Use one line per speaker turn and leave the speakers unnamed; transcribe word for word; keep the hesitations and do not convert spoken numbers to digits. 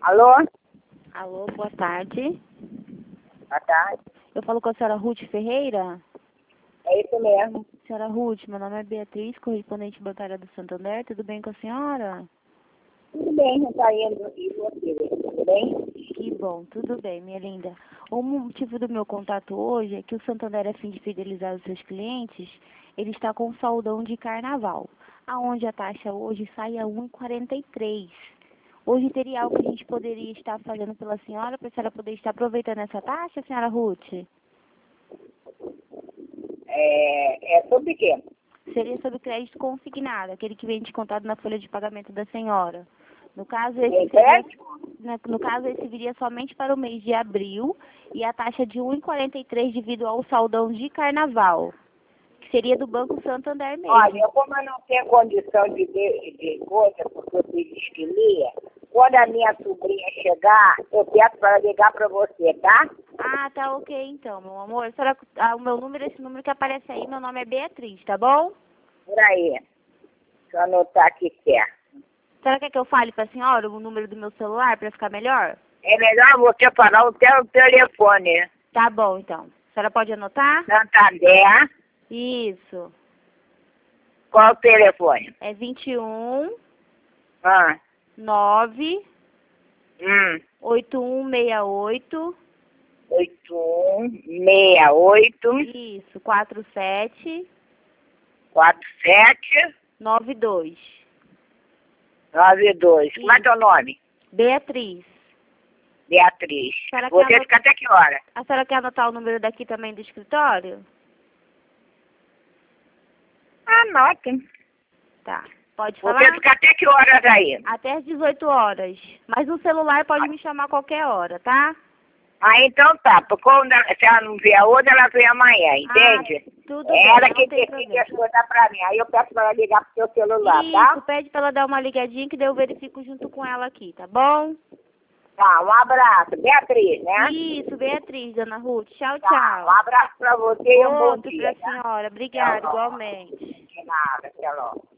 Alô?
Alô, boa tarde.
Boa tarde.
Eu falo com a senhora Ruth Ferreira.
É isso mesmo.
Senhora Ruth, meu nome é Beatriz, correspondente bancária do Santander. Tudo bem com a senhora?
Tudo bem, Rosaindo. E você? Tudo bem?
Que bom, tudo bem, minha linda. O motivo do meu contato hoje é que o Santander, a fim de fidelizar os seus clientes, ele está com um saldão de carnaval, aonde a taxa hoje sai a um real e quarenta e três centavos. Hoje teria algo que a gente poderia estar fazendo pela senhora, para a senhora poder estar aproveitando essa taxa, senhora Ruth?
É, é sobre o quê?
Seria sobre crédito consignado, aquele que vem descontado na folha de pagamento da senhora. No caso, esse
É
seria,
crédito?
né, no caso, esse viria somente para o mês de abril e a taxa de um real e quarenta e três centavos devido ao saldão de carnaval, que seria do Banco Santander mesmo.
Olha, como eu não tenho condição de ver de coisa, porque eu fiz esquilia, quando a minha sobrinha chegar, eu peço para ligar para você, tá?
Ah, tá ok então, meu amor. A senhora, ah, o meu número, esse número que aparece aí, meu nome é Beatriz, tá bom?
Por aí. Deixa eu anotar aqui certo.
A senhora quer que eu fale para a senhora o número do meu celular para ficar melhor?
É melhor você falar o teu telefone.
Tá bom, então. A senhora pode anotar?
Santander.
Isso.
Qual o telefone?
É vinte e um,
Ah.
nove,
Hum.
oito um seis oito.
oito um seis oito.
Isso, quatro sete
quatro sete
nove dois.
nove dois. Como é teu nome?
Beatriz.
Beatriz.
A senhora
Você
quer
fica até que hora?
A senhora quer anotar o número daqui também do escritório?
Anota.
Tá. Pode falar?
Você fica até que horas aí?
Até às dezoito horas. Mas no celular pode me chamar a qualquer hora, tá?
Ah, então tá. Porque quando ela- se ela não vier hoje, ela vem amanhã, entende?
Ah, tudo
É
bem,
ela
não
que
tem
decide as
problema.
coisas pra mim. Aí eu peço pra ela ligar pro seu celular,
Isso,
tá?
pede pra ela dar uma ligadinha que daí eu verifico junto com ela aqui, tá bom?
Tá, um abraço. Beatriz, né?
Isso, Beatriz, dona Ruth. Tchau,
Tá, um
tchau.
abraço pra você e um bom
Outro
dia,
pra
tá?
senhora. Obrigada,
Até logo.
igualmente.
De nada, até logo.